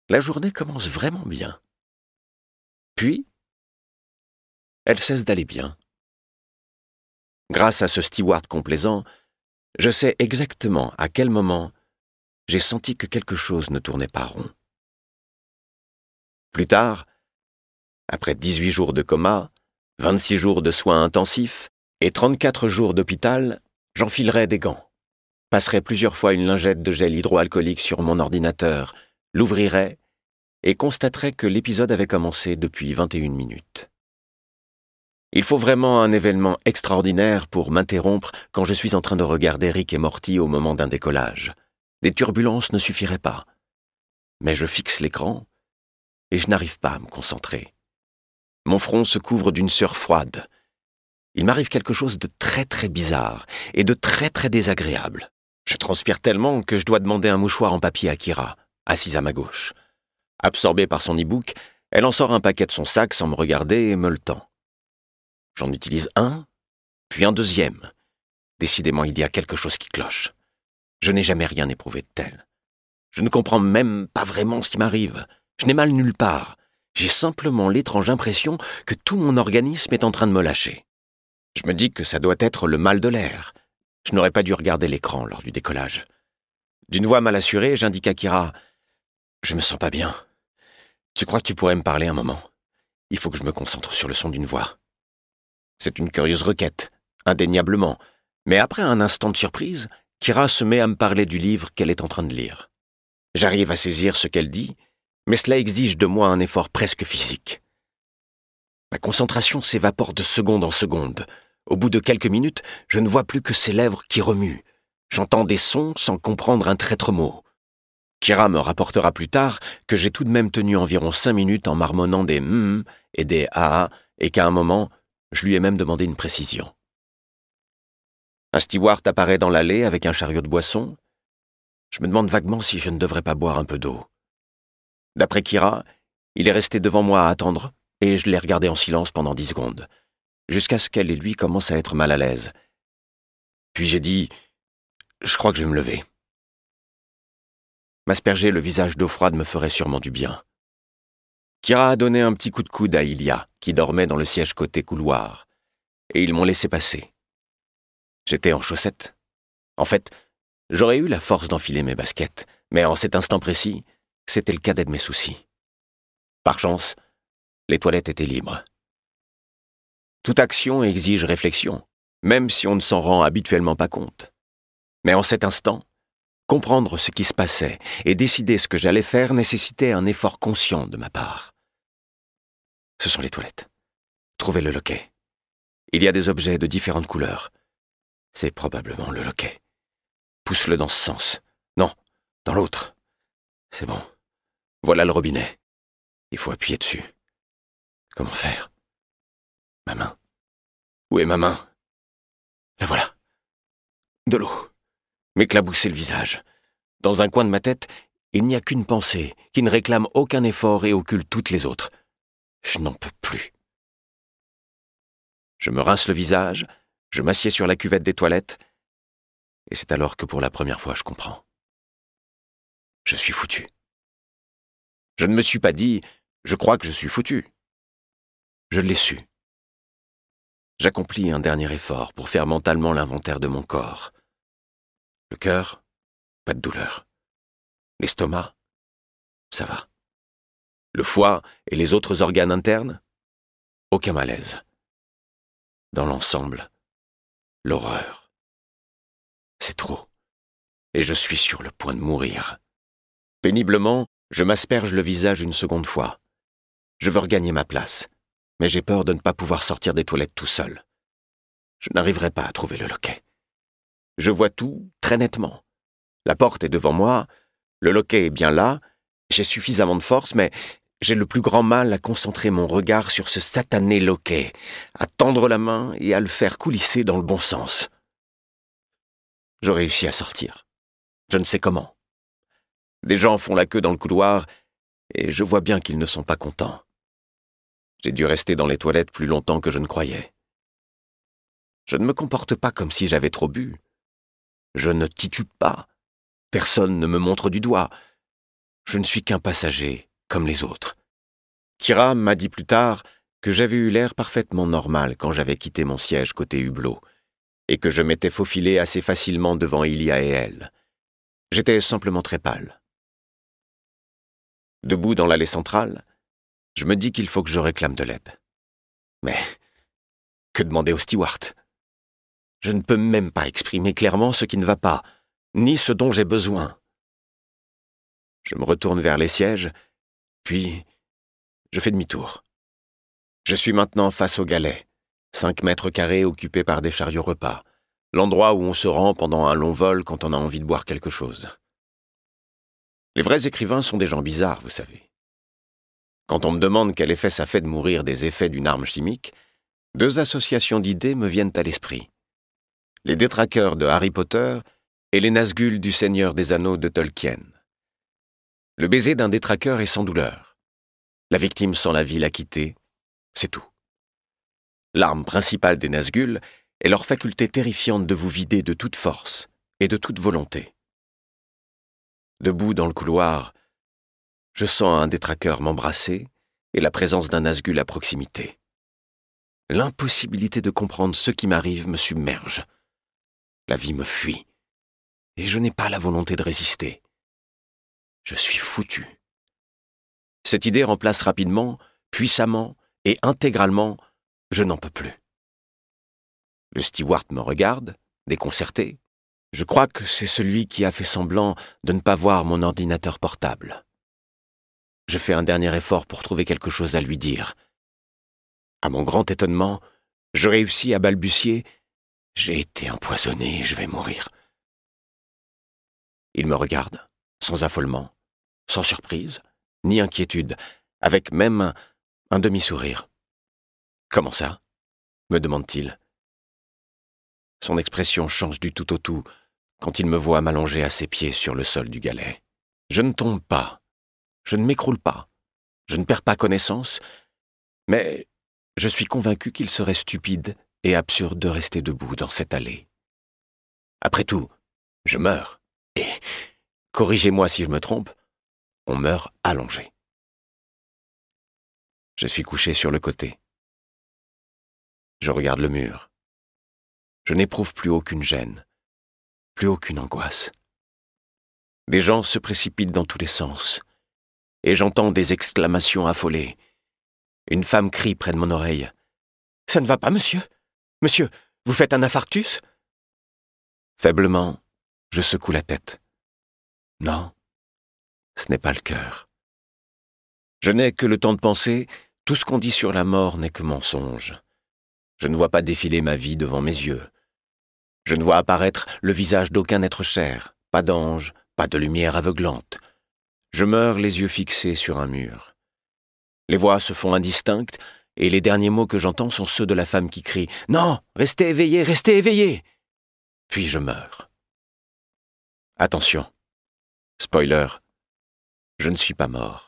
La journée commence vraiment bien. Puis, elle cesse d'aller bien. Grâce à ce steward complaisant, je sais exactement à quel moment j'ai senti que quelque chose ne tournait pas rond. Plus tard, après 18 jours de coma, 26 jours de soins intensifs et 34 jours d'hôpital, j'enfilerai des gants, passerai plusieurs fois une lingette de gel hydroalcoolique sur mon ordinateur, l'ouvrirai et constaterai que l'épisode avait commencé depuis 21 minutes. Il faut vraiment un événement extraordinaire pour m'interrompre quand je suis en train de regarder Rick et Morty au moment d'un décollage. Des turbulences ne suffiraient pas. Mais je fixe l'écran et je n'arrive pas à me concentrer. Mon front se couvre d'une sueur froide. Il m'arrive quelque chose de très très bizarre et de très très désagréable. Je transpire tellement que je dois demander un mouchoir en papier à Kira, assise à ma gauche. Absorbée par son e-book, elle en sort un paquet de son sac sans me regarder et me le tend. J'en utilise un, puis un deuxième. Décidément, il y a quelque chose qui cloche. Je n'ai jamais rien éprouvé de tel. Je ne comprends même pas vraiment ce qui m'arrive. Je n'ai mal nulle part. J'ai simplement l'étrange impression que tout mon organisme est en train de me lâcher. Je me dis que ça doit être le mal de l'air. Je n'aurais pas dû regarder l'écran lors du décollage. D'une voix mal assurée, j'indique à Kira « Je me sens pas bien. Tu crois que tu pourrais me parler un moment? Il faut que je me concentre sur le son d'une voix. » C'est une curieuse requête, indéniablement, mais après un instant de surprise, Kira se met à me parler du livre qu'elle est en train de lire. J'arrive à saisir ce qu'elle dit, mais cela exige de moi un effort presque physique. Ma concentration s'évapore de seconde en seconde. Au bout de quelques minutes, je ne vois plus que ses lèvres qui remuent. J'entends des sons sans comprendre un traître mot. Kira me rapportera plus tard que j'ai tout de même tenu environ 5 minutes en marmonnant des « et des « ah » et qu'à un moment, je lui ai même demandé une précision. Un steward apparaît dans l'allée avec un chariot de boissons. Je me demande vaguement si je ne devrais pas boire un peu d'eau. D'après Kira, il est resté devant moi à attendre et je l'ai regardé en silence pendant 10 secondes, jusqu'à ce qu'elle et lui commencent à être mal à l'aise. Puis j'ai dit « Je crois que je vais me lever ». M'asperger le visage d'eau froide me ferait sûrement du bien. Kira a donné un petit coup de coude à Ilya, qui dormait dans le siège côté couloir, et ils m'ont laissé passer. J'étais en chaussettes. En fait, j'aurais eu la force d'enfiler mes baskets, mais en cet instant précis, c'était le cadet de mes soucis. Par chance, les toilettes étaient libres. Toute action exige réflexion, même si on ne s'en rend habituellement pas compte. Mais en cet instant, comprendre ce qui se passait et décider ce que j'allais faire nécessitait un effort conscient de ma part. Ce sont les toilettes. Trouvez le loquet. Il y a des objets de différentes couleurs. C'est probablement le loquet. Pousse-le dans ce sens. Non, dans l'autre. C'est bon. Voilà le robinet. Il faut appuyer dessus. Comment faire? Ma main. Où est ma main? La voilà. De l'eau. M'éclabousser le visage. Dans un coin de ma tête, il n'y a qu'une pensée qui ne réclame aucun effort et occulte toutes les autres. Je n'en peux plus. Je me rince le visage, je m'assieds sur la cuvette des toilettes, et c'est alors que pour la première fois je comprends. Je suis foutu. Je ne me suis pas dit « je crois que je suis foutu ». Je l'ai su. J'accomplis un dernier effort pour faire mentalement l'inventaire de mon corps. Le cœur, pas de douleur. L'estomac, ça va. Le foie et les autres organes internes, aucun malaise. Dans l'ensemble, l'horreur. C'est trop. Et je suis sur le point de mourir. Péniblement, je m'asperge le visage une seconde fois. Je veux regagner ma place, mais j'ai peur de ne pas pouvoir sortir des toilettes tout seul. Je n'arriverai pas à trouver le loquet. Je vois tout très nettement. La porte est devant moi, le loquet est bien là, j'ai suffisamment de force, mais j'ai le plus grand mal à concentrer mon regard sur ce satané loquet, à tendre la main et à le faire coulisser dans le bon sens. Je réussis à sortir. Je ne sais comment. Des gens font la queue dans le couloir et je vois bien qu'ils ne sont pas contents. J'ai dû rester dans les toilettes plus longtemps que je ne croyais. Je ne me comporte pas comme si j'avais trop bu. Je ne titube pas. Personne ne me montre du doigt. je ne suis qu'un passager, comme les autres. Kira m'a dit plus tard que j'avais eu l'air parfaitement normal quand j'avais quitté mon siège côté hublot, et que je m'étais faufilé assez facilement devant Ilia et elle. J'étais simplement très pâle. Debout dans l'allée centrale, je me dis qu'il faut que je réclame de l'aide. Mais que demander au steward ? Je ne peux même pas exprimer clairement ce qui ne va pas, ni ce dont j'ai besoin. Je me retourne vers les sièges, puis je fais demi-tour. Je suis maintenant face au galet, 5 mètres carrés occupés par des chariots repas, l'endroit où on se rend pendant un long vol quand on a envie de boire quelque chose. Les vrais écrivains sont des gens bizarres, vous savez. Quand on me demande quel effet ça fait de mourir des effets d'une arme chimique, 2 associations d'idées me viennent à l'esprit. Les détraqueurs de Harry Potter et les Nazgûl du Seigneur des Anneaux de Tolkien. Le baiser d'un détraqueur est sans douleur. La victime sent la vie la quitter, c'est tout. L'arme principale des Nazgûl est leur faculté terrifiante de vous vider de toute force et de toute volonté. Debout dans le couloir, je sens un détraqueur m'embrasser et la présence d'un Nazgûl à proximité. L'impossibilité de comprendre ce qui m'arrive me submerge. La vie me fuit, et je n'ai pas la volonté de résister. Je suis foutu. Cette idée remplace rapidement, puissamment et intégralement « je n'en peux plus ». Le steward me regarde, déconcerté. Je crois que c'est celui qui a fait semblant de ne pas voir mon ordinateur portable. Je fais un dernier effort pour trouver quelque chose à lui dire. À mon grand étonnement, je réussis à balbutier « j'ai été empoisonné, je vais mourir ». Il me regarde, sans affolement, sans surprise, ni inquiétude, avec même un demi-sourire. « Comment ça ?» me demande-t-il. Son expression change du tout au tout quand il me voit m'allonger à ses pieds sur le sol du galet. Je ne tombe pas, je ne m'écroule pas, je ne perds pas connaissance, mais je suis convaincu qu'il serait stupide et absurde de rester debout dans cette allée. Après tout, je meurs, et, corrigez-moi si je me trompe, on meurt allongé. Je suis couché sur le côté. Je regarde le mur. Je n'éprouve plus aucune gêne, plus aucune angoisse. Des gens se précipitent dans tous les sens, et j'entends des exclamations affolées. Une femme crie près de mon oreille. « Ça ne va pas, monsieur ? Monsieur, vous faites un infarctus ?» Faiblement, je secoue la tête. Non, ce n'est pas le cœur. Je n'ai que le temps de penser, tout ce qu'on dit sur la mort n'est que mensonge. Je ne vois pas défiler ma vie devant mes yeux. Je ne vois apparaître le visage d'aucun être cher, pas d'ange, pas de lumière aveuglante. Je meurs les yeux fixés sur un mur. Les voix se font indistinctes, et les derniers mots que j'entends sont ceux de la femme qui crie « Non, restez éveillés, restez éveillés !» Puis je meurs. Attention, spoiler, je ne suis pas mort.